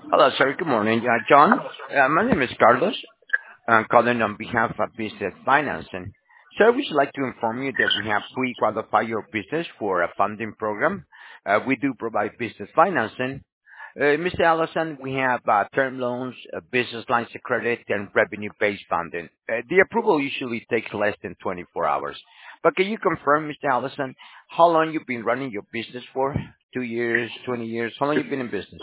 Hello, sir. Good morning. John, my name is Carlos. I'm calling on behalf of Business Financing. Sir, we would like to inform you that we have pre-qualified your business for a funding program. We do provide business financing. Mr. Allison, we have term loans, business lines of credit, and revenue-based funding. The approval usually takes less than 24 hours. But can you confirm, Mr. Allison, how long you've been running your business for? 2 years, 20 years? How long you been in business?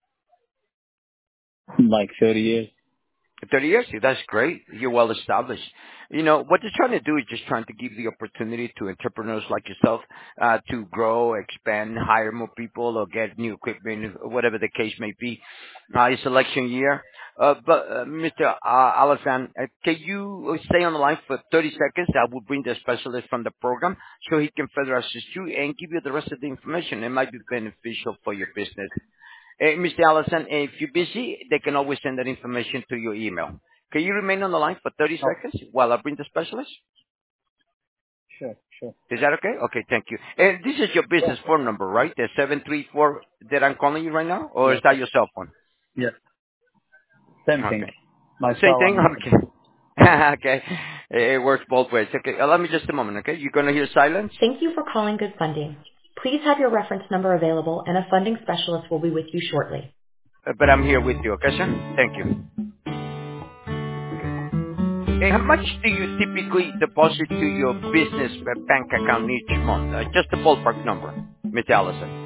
Like 30 years. 30 years? Yeah, that's great. You're well established. You know, what they're trying to do is just trying to give the opportunity to entrepreneurs like yourself to grow, expand, hire more people, or get new equipment, whatever the case may be. It's election year. But Mr. Alazan, can you stay on the line for 30 seconds? I will bring the specialist from the program so he can further assist you and give you the rest of the information. It might be beneficial for your business. Mr. Allison, if you're busy, they can always send that information to your email. Can you remain on the line for 30 Oh, seconds while I bring the specialist? sure, sure. Is that okay? Okay, thank you. And this is your Yeah. business phone number, right? The 734 that I'm calling you right now? Or is Yes. that your cell phone? Yes. Same thing. Okay. My Same cell thing? and Okay. Okay. It works both ways. Okay, allow me just a moment, okay? You're going to hear silence? Thank you for calling Good Funding. Please have your reference number available, and a funding specialist will be with you shortly. But I'm here with you, okay, sir? Thank you. Okay. And how much do you typically deposit to your business bank account each month? Just a ballpark number, Mr. Allison.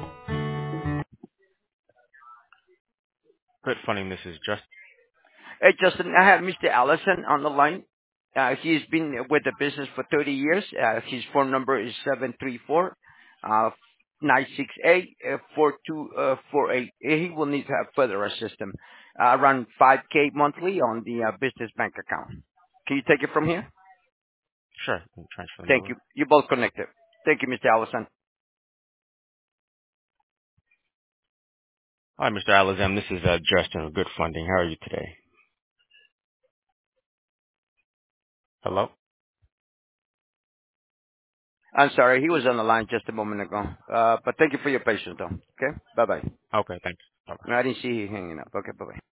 Good funding. This is just Hey, Justin, I have Mr. Allison on the line. He's been with the business for 30 years. His phone number is 734 968 4248. He will need to have further assistance, around 5K monthly on the business bank account. Can you take it from here? sure. Let me transfer them Thank over. you. You're both connected. Thank you, Mr. Allison. Hi, Mr. Alazam. This is Justin with Good Funding. How are you today? Hello? I'm sorry, he was on the line just a moment ago. But thank you for your patience, though. Okay? Bye-bye. Okay, thanks. Bye-bye. I didn't see you hanging up. Okay, bye-bye.